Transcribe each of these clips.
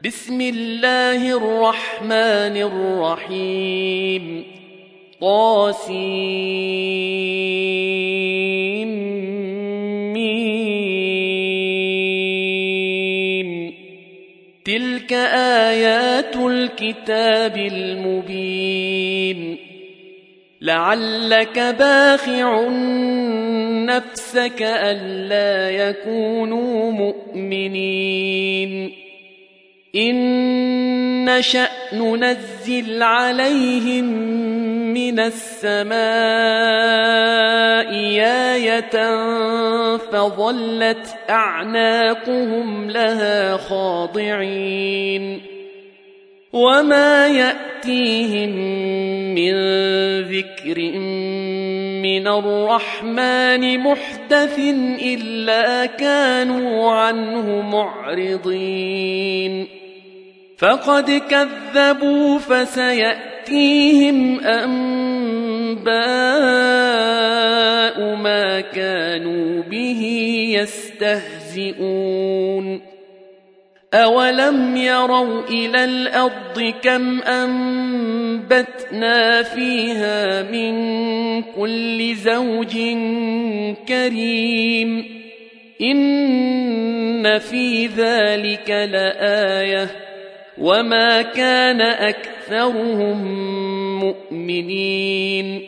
بسم الله الرحمن الرحيم طاسيم تلك آيات الكتاب المبين لعلك باخع نفسك ألا يكونوا مؤمنين إن نشأ ننزل عليهم من السماء آية فظلت أعناقهم لها خاضعين وما يأتيهم من ذكر من الرحمن محدث إلا كانوا عنه معرضين فقد كذبوا فسيأتيهم أنباء ما كانوا به يستهزئون أولم يروا إلى الأرض كم أنبتنا فيها من كل زوج كريم إن في ذلك لآية وما كان أكثرهم مؤمنين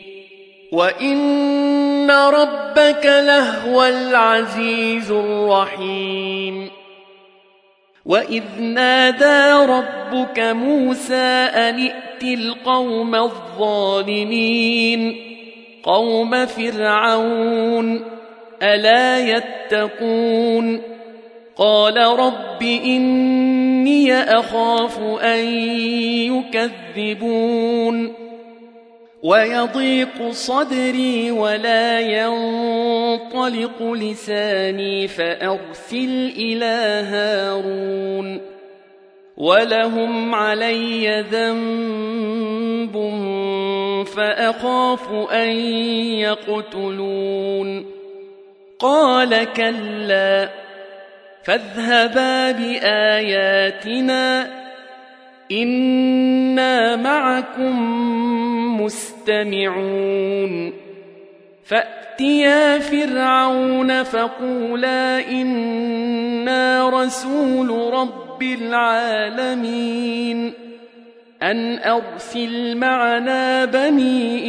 وإن ربك لهو العزيز الرحيم وإذ نادى ربك موسى أن ائت القوم الظالمين قوم فرعون ألا يتقون قال رب إني أخاف أن يكذبون ويضيق صدري ولا ينطلق لساني فأرسل إلى هارون ولهم علي ذنب فأخاف أن يقتلون قال كلا فاذهبا بآياتنا إنا معكم مستمعون فأتيا فرعون فقولا إنا رسول رب العالمين أن أرسل معنا بني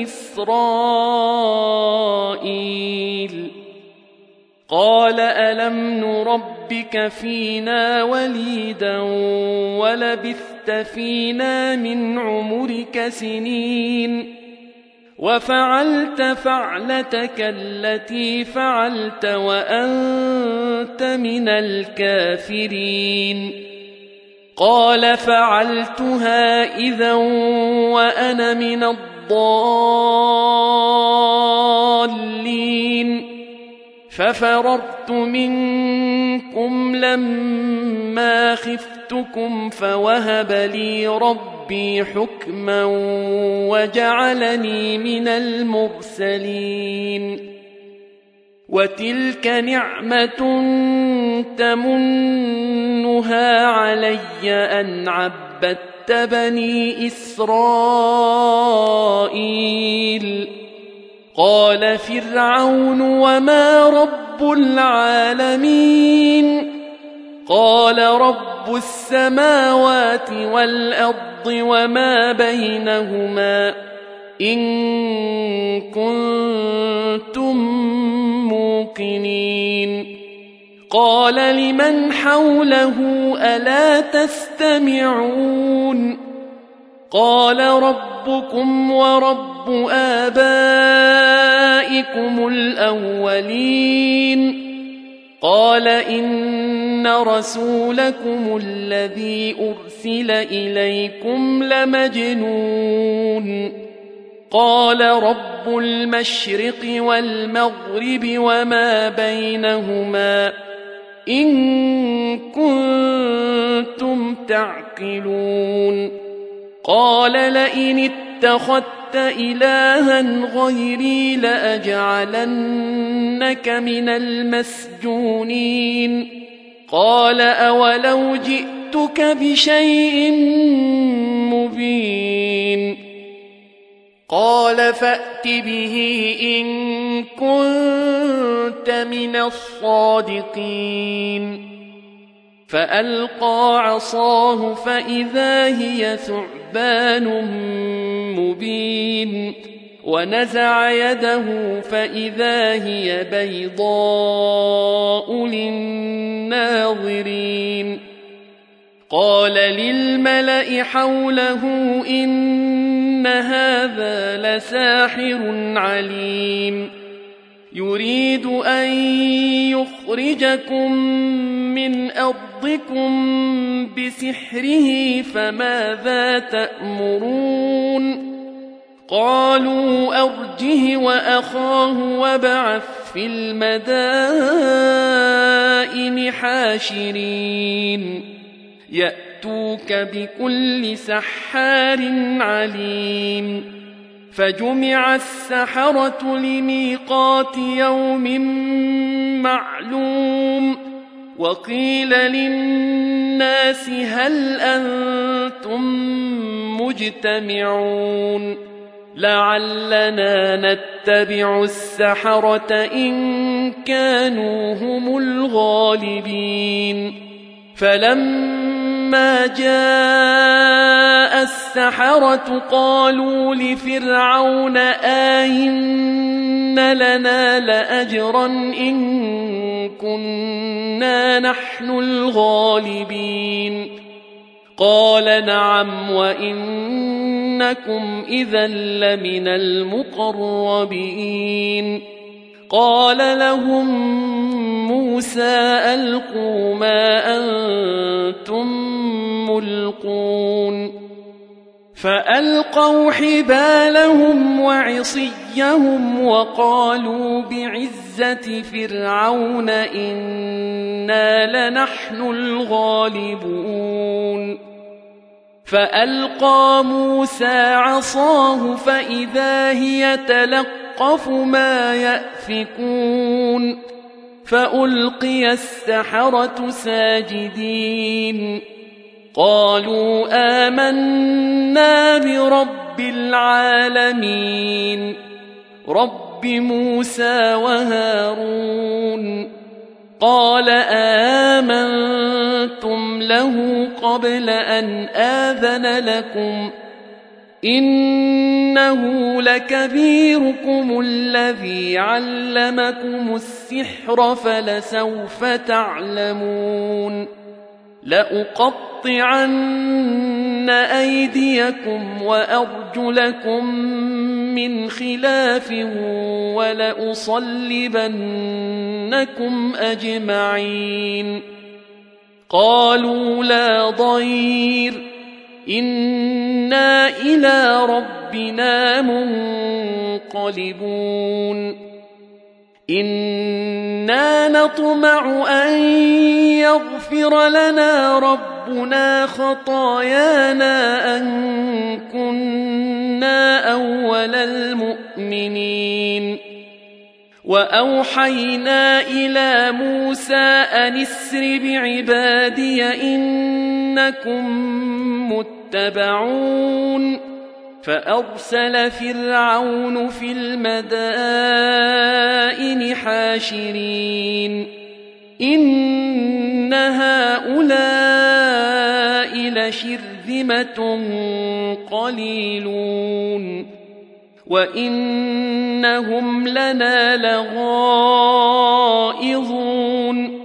إسرائيل قال ألم نربك فينا وليدا ولبثت فينا من عمرك سنين وفعلت فعلتك التي فعلت وأنت من الكافرين قال فعلتها إذا وأنا من الضالين ففررت منكم لما خفتكم فوهب لي ربي حكما وجعلني من المرسلين وتلك نعمة تمنها علي أن عبدت بني إسرائيل قال فرعون وما رب العالمين قال رب السماوات والأرض وما بينهما إن كنتم موقنين قال لمن حوله ألا تستمعون قال ربكم ورب آبائكم الأولين قال إن رسولكم الذي أرسل إليكم لمجنون قال رب المشرق والمغرب وما بينهما إن كنتم تعقلون قال لئن اتخذت إلها غيري لأجعلنك من المسجونين قال أولو جئت جئتك بشيء مبين قال فأت به إن كنت من الصادقين فألقى عصاه فإذا هي ثعبان مبين ونزع يده فإذا هي بيضاء للناظرين قال للملأ حوله إن هذا لساحر عليم يريد أن يخرجكم من أرضكم بسحره فماذا تأمرون قالوا أرجه وأخاه وابعث في المدائن حاشرين يأتوك بكل سحار عليم فجمع السحرة لميقات يوم معلوم وقيل للناس هل أنتم مجتمعون لعلنا نتبع السحرة إن كانوا هم الغالبين فلما جاء السحرة قالوا لفرعون آئن لنا لأجرا إن كنا نحن الغالبين قال نعم وإنكم إذا لمن المقربين قال لهم موسى ألقوا ما أنتم ملقون فألقوا حبالهم وعصيهم وقالوا بعزة فرعون إنا لنحن الغالبون فألقى موسى عصاه فإذا هي تلقف ما يأفكون فألقي السحرة ساجدين قالوا آمنا برب العالمين رب موسى وهارون قال آمنتم له قبل أن آذن لكم إنه لكبيركم الذي علمكم السحر فلسوف تعلمون لأقطعن أيديكم وأرجلكم من خلاف ولأصلبنكم أجمعين قالوا لا ضير إنا إلى ربنا منقلبون إنا نطمع أن يغفر لنا ربنا خطايانا أن كنا أول المؤمنين وأوحينا إلى موسى أن اسر بعبادي إنكم متبعون فأرسل فرعون في المدائن حاشرين إن هؤلاء لشرذمة قليلون وإنهم لنا لغائظون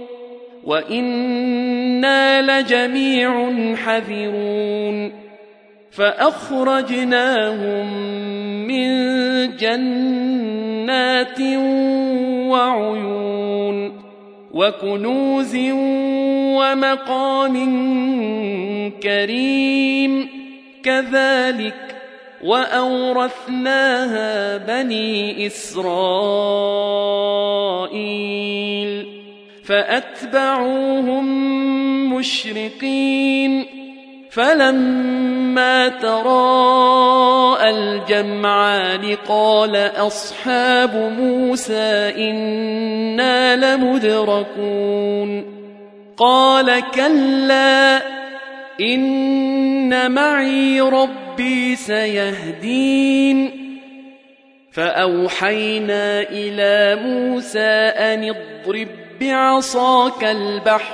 وإنا لجميع حذرون فأخرجناهم من جنات وعيون وكنوز ومقام كريم كذلك وأورثناها بني إسرائيل فأتبعوهم مشرقين فلما تراءى الجمعان قال أصحاب موسى إنا لمدركون قال كلا إن معي ربي سيهدين فأوحينا إلى موسى أن اضرب بعصاك البحر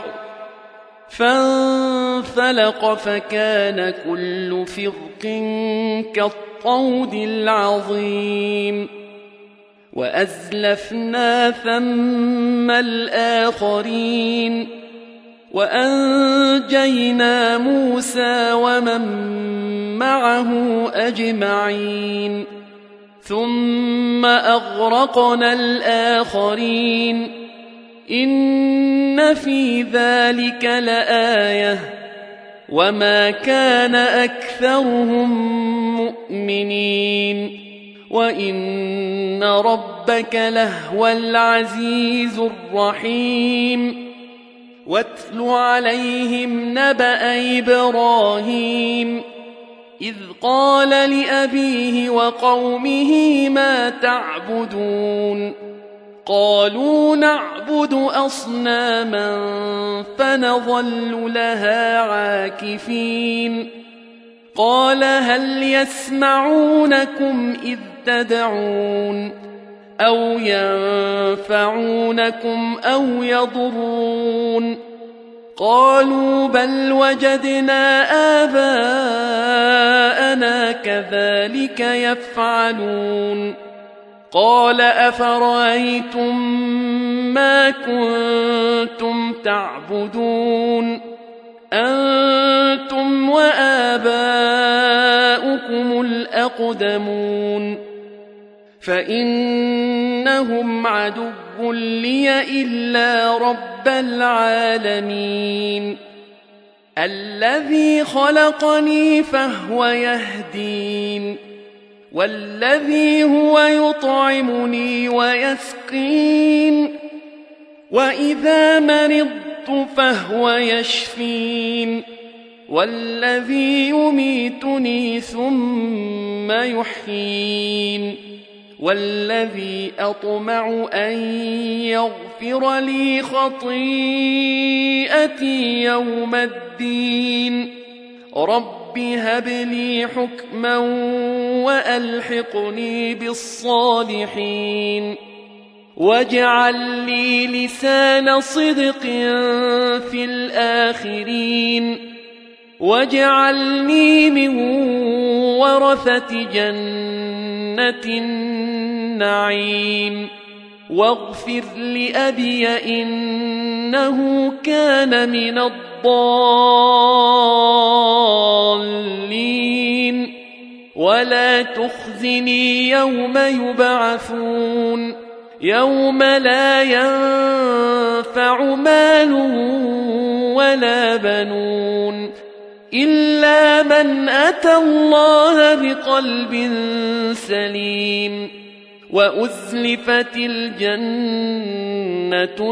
فانفلق فكان كل فرق كالطود العظيم وأزلفنا ثم الآخرين وأنجينا موسى ومن معه أجمعين ثم أغرقنا الآخرين إن في ذلك لآية وما كان أكثرهم مؤمنين وإن ربك لهو العزيز الرحيم واتل عليهم نبأ إبراهيم إذ قال لأبيه وقومه ما تعبدون قالوا نعبد أصناما فنظل لها عاكفين قال هل يسمعونكم إذ تدعون أو ينفعونكم أو يضرون قالوا بل وجدنا آباءنا كذلك يفعلون قال أفرأيتم ما كنتم تعبدون أنتم وآباؤكم الأقدمون فإنهم عدو لي إلا رب العالمين الذي خلقني فهو يهدين والذي هو يطعمني ويسقين وإذا مرضت فهو يشفين والذي يميتني ثم يحيين والذي أطمع أن يغفر لي خطيئتي يوم الدين رب هب لي حكما وألحقني بالصالحين واجعل لي لسان صدق في الآخرين واجعلني من ورثة جنة النعيم واغفر لأبي إنه كان من الضالين ولا تخزني يوم يبعثون يوم لا ينفع مال ولا بنون إلا من أتى الله بقلب سليم وأزلفت الجنة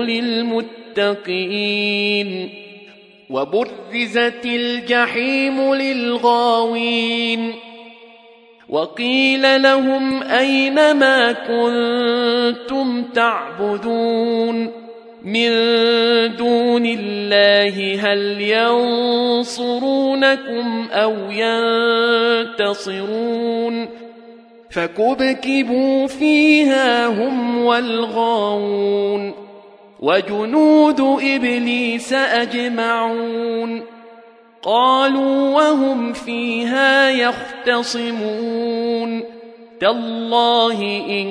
للمتقين وبرزت الجحيم للغاوين وقيل لهم أين ما كنتم تعبدون من دون الله هل ينصرونكم أو ينتصرون فكبكبوا فيها هم والغاوون وجنود إبليس أجمعون قالوا وهم فيها يختصمون تالله إن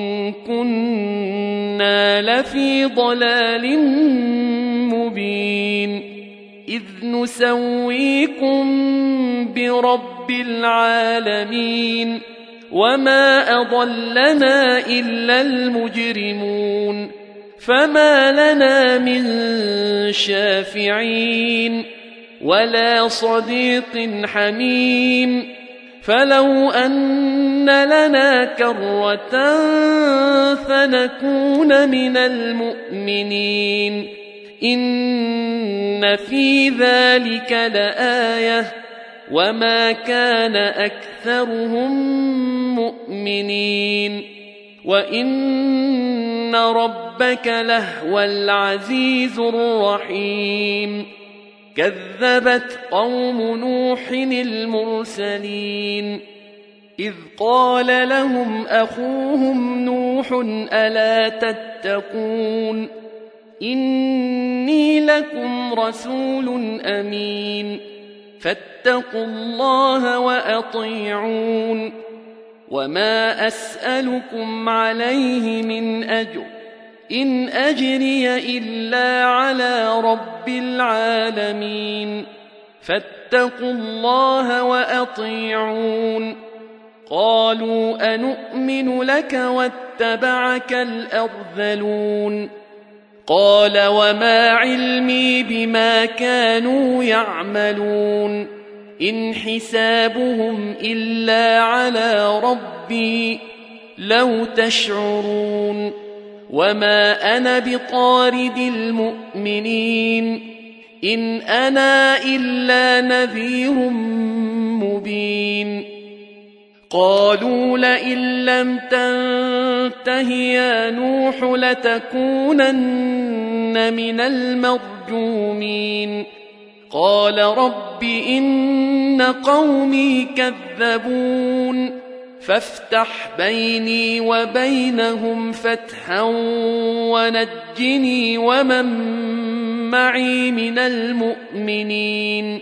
كنا لفي ضلال مبين إذ نسويكم برب العالمين وما أضلنا إلا المجرمون فما لنا من شافعين ولا صديق حميم فلو أن لنا كرة فنكون من المؤمنين إن في ذلك لآية وما كان أكثرهم مؤمنين وإن ربك لهو العزيز الرحيم كذبت قوم نوح المرسلين إذ قال لهم أخوهم نوح ألا تتقون إني لكم رسول أمين فاتقوا الله وأطيعون وما أسألكم عليه من أجر إن أجري إلا على رب العالمين فاتقوا الله وأطيعون قالوا أنؤمن لك واتبعك الأرذلون قال وما علمي بما كانوا يعملون إن حسابهم إلا على ربي لو تشعرون وما أنا بطارد المؤمنين إن أنا إلا نذير مبين قالوا لئن لم تنته يا نوح لتكونن من المرجومين قال رب إن قومي كذبون فافتح بيني وبينهم فتحا ونجني ومن معي من المؤمنين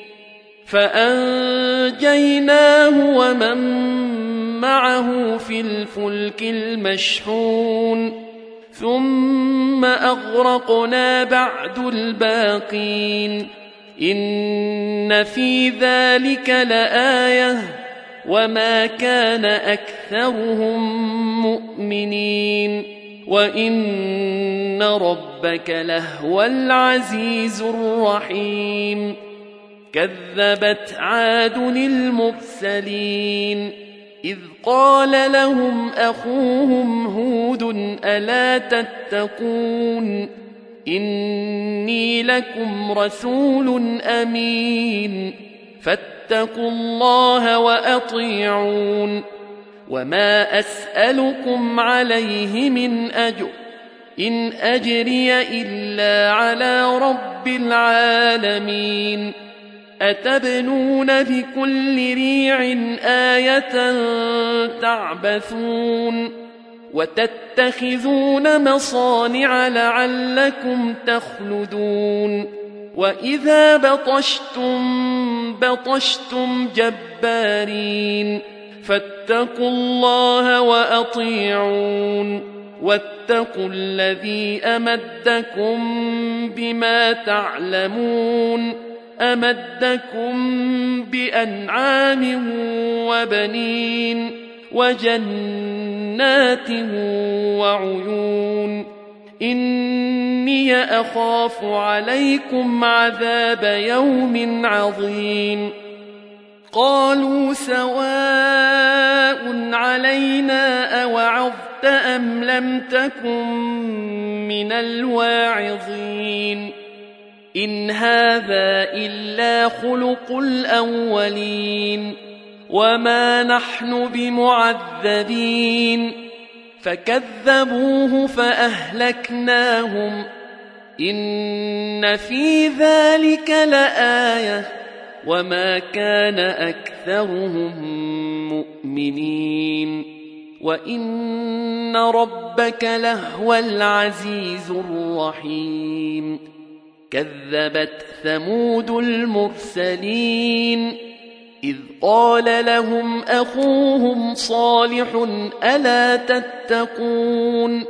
فأنجيناه ومن معه في الفلك المشحون ثم أغرقنا بعد الباقين إن في ذلك لآية وما كان أكثرهم مؤمنين وإن ربك لهو العزيز الرحيم كذبت عاد المرسلين إذ قال لهم أخوهم هود ألا تتقون إني لكم رسول أمين فاتقوا الله وأطيعون وما أسألكم عليه من أجر إن أجري إلا على رب العالمين أتبنون بكل ريع آية تعبثون وتتخذون مصانع لعلكم تخلدون وإذا بطشتم جبارين فاتقوا الله وأطيعون واتقوا الذي أمدكم بما تعلمون أمدكم بأنعام وبنين وجنات وعيون إني أخاف عليكم عذاب يوم عظيم قالوا سواء علينا أوعظت أم لم تكن من الواعظين إن هذا إلا خلق الأولين وما نحن بمعذبين فكذبوه فأهلكناهم إن في ذلك لآية وما كان أكثرهم مؤمنين وإن ربك لهو العزيز الرحيم كذبت ثمود المرسلين إذ قال لهم أخوهم صالح ألا تتقون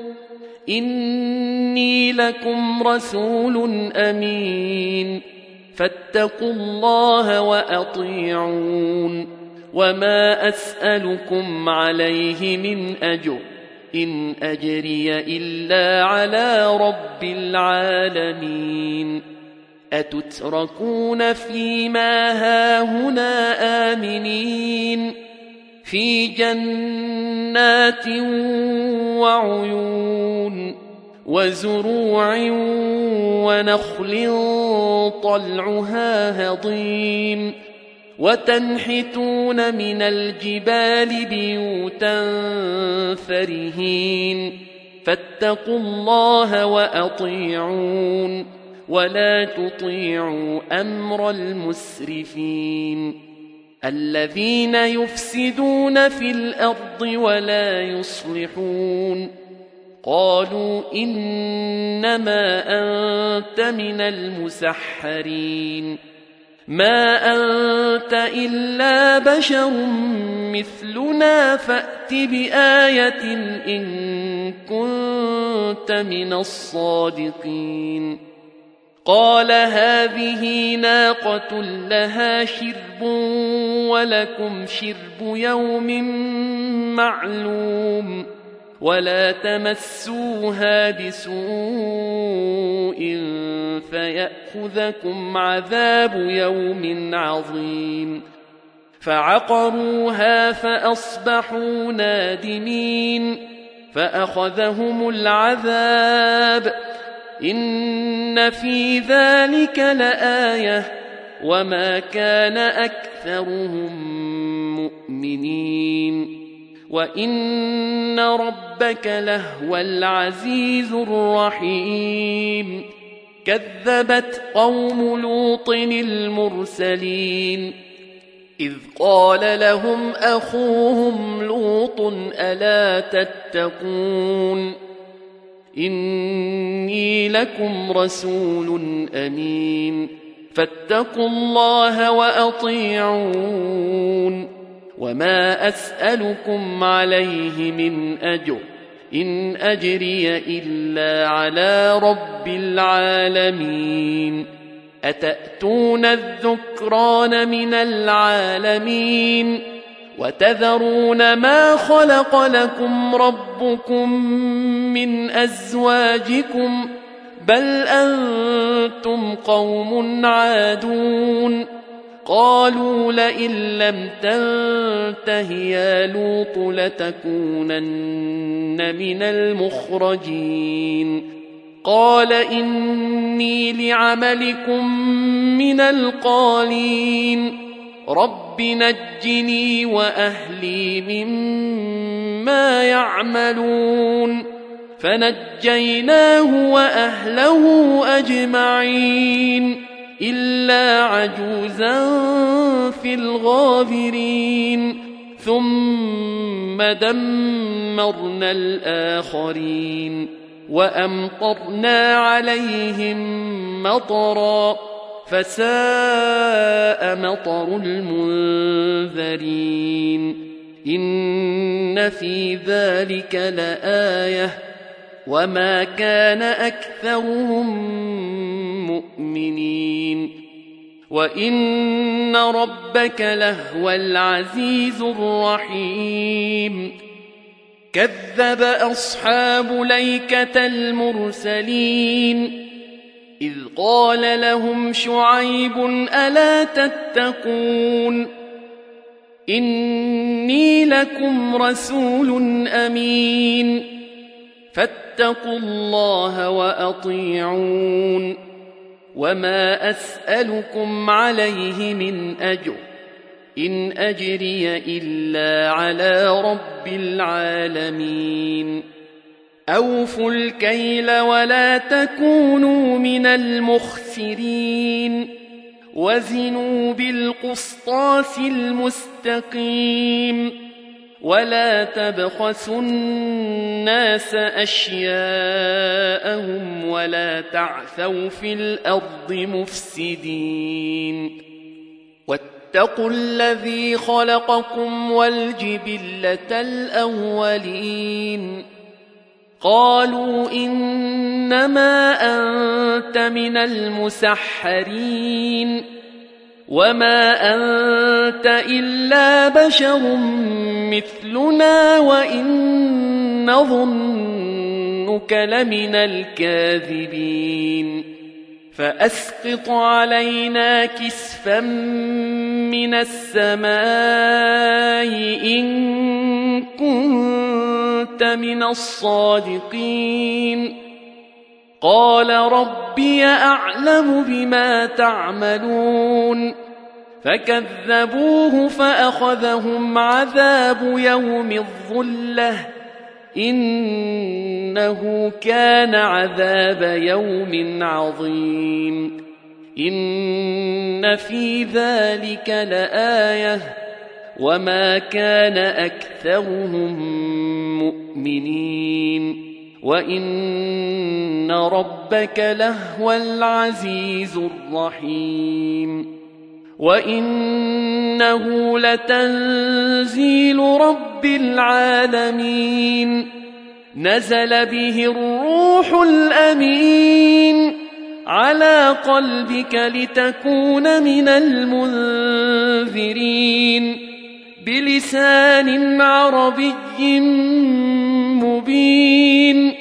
إني لكم رسول أمين فاتقوا الله وأطيعون وما أسألكم عليه من أجر إن أجري إلا على رب العالمين أتتركون فيما هاهنا آمنين في جنات وعيون وزروع ونخل طلعها هضيم وتنحتون من الجبال بيوتا فرهين فاتقوا الله وأطيعون ولا تطيعوا أمر المسرفين الذين يفسدون في الأرض ولا يصلحون. قالوا إنما أنت من المسحرين ما أنت إلا بشر مثلنا فأت بآية إن كنت من الصادقين. قال هذه ناقة لها شرب ولكم شرب يوم معلوم ولا تمسوها بسوء فيأخذكم عذاب يوم عظيم. فعقروها فأصبحوا نادمين فأخذهم العذاب إن في ذلك لآية وما كان أكثرهم مؤمنين وإن ربك لهو العزيز الرحيم. كذبت قوم لوط المرسلين إذ قال لهم أخوهم لوط ألا تتقون إني لكم رسول أمين فاتقوا الله وأطيعون وما أسألكم عليه من أجر إن أجري إلا على رب العالمين. أتأتون الذكران من العالمين وتذرون ما خلق لكم ربكم من أزواجكم بل أنتم قوم عادون. قالوا لئن لم تنته يا لوط لتكونن من المخرجين. قال إني لعملكم من القالين رب نجني وأهلي مما يعملون. فنجيناه وأهله أجمعين إلا عجوزا في الغابرين ثم دمرنا الآخرين وأمطرنا عليهم مطرا فساء مطر المنذرين. إن في ذلك لآية وما كان أكثرهم مؤمنين وإن ربك لهو العزيز الرحيم. كذب أصحاب ليكة المرسلين إذ قال لهم شعيب ألا تتقون إني لكم رسول أمين فاتقوا الله وأطيعون وما أسألكم عليه من أجر إن أجري إلا على رب العالمين. أوفوا الكيل ولا تكونوا من المخسرين وزنوا بالقسطاس المستقيم ولا تبخسوا الناس أشياءهم ولا تعثوا في الأرض مفسدين. واتقوا الذي خلقكم والجبلة الأولين. قالوا إنما أنت من المسحرين وما أنت إلا بشر مثلنا وإن نظنك لمن الكاذبين. فأسقط علينا كسفا من السماء إن كنت من الصادقين. قال ربي أعلم بما تعملون فكذبوه فأخذهم عذاب يوم الظلة إنه كان عذاب يوم عظيم إن في ذلك لآية وما كان أكثرهم مؤمنين وإن ربك لهو العزيز الرحيم وإنه لتنزيل رب العالمين نزل به الروح الأمين على قلبك لتكون من المنذرين بلسان عربي مبين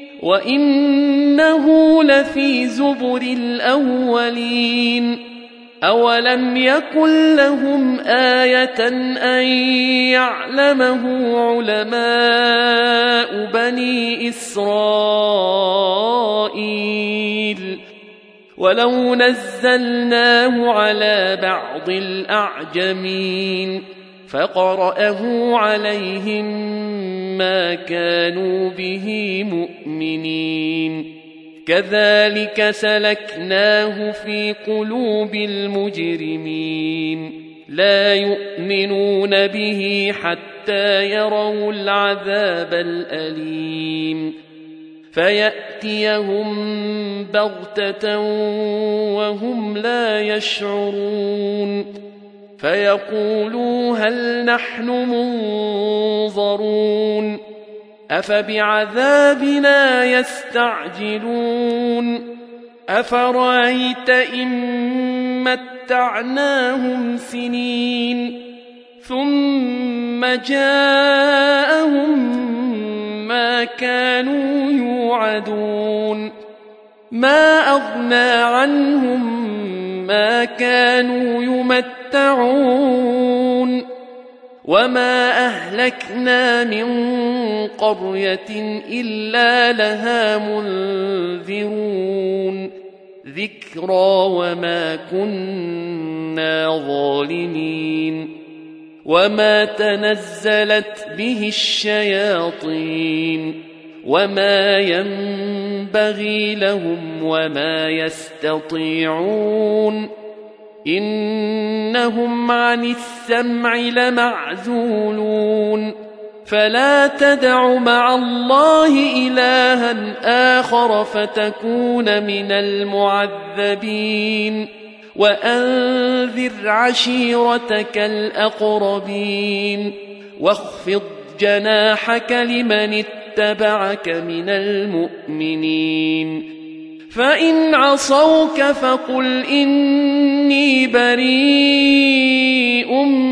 وإنه لفي زبر الأولين أولم يكن لهم آية أن يعلمه علماء بني إسرائيل ولو نزلناه على بعض الأعجمين فقرأه عليهم ما كانوا به مؤمنين كذلك سلكناه في قلوب المجرمين لا يؤمنون به حتى يروا العذاب الأليم فيأتيهم بغتة وهم لا يشعرون فيقولوا هل نحن منظرون أفبعذابنا يستعجلون أفرأيت إن متعناهم سنين ثم جاءهم ما كانوا يوعدون ما أغنى عنهم ما كانوا يمتعون وما أهلكنا من قرية إلا لها منذرون ذكرى وما كنا ظالمين وما تنزلت به الشياطين وما ينبغي لهم وما يستطيعون إنهم عن السمع لمعزولون فلا تدع مع الله إلها آخر فتكون من المعذبين وأنذر عشيرتك الأقربين واخفض جناحك لمن اتبعك من المؤمنين فإن عصوك فقل إني بريء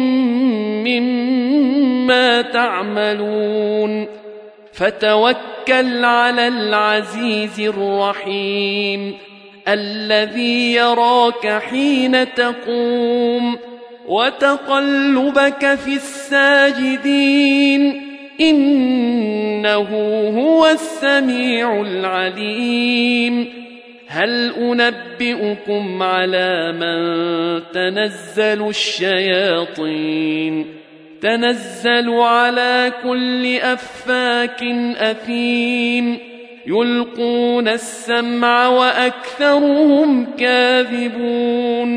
مما تعملون فتوكل على العزيز الرحيم الذي يراك حين تقوم وتقلبك في الساجدين إنه هو السميع العليم هل أنبئكم على من تنزل الشياطين تنزل على كل أفاك أثيم يلقون السمع وأكثرهم كاذبون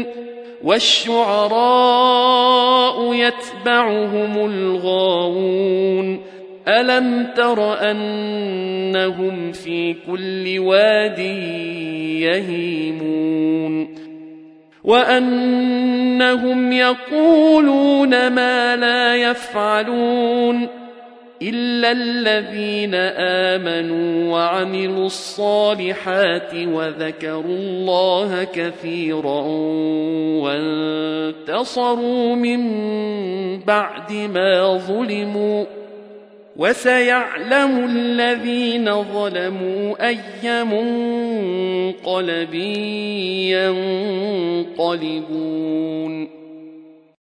والشعراء يتبعهم الغاوون ألم تر أنهم في كل واد يهيمون وأنهم يقولون ما لا يفعلون إلا الذين آمنوا وعملوا الصالحات وذكروا الله كثيرا وانتصروا من بعد ما ظلموا وسيعلم الذين ظلموا أي منقلب ينقلبون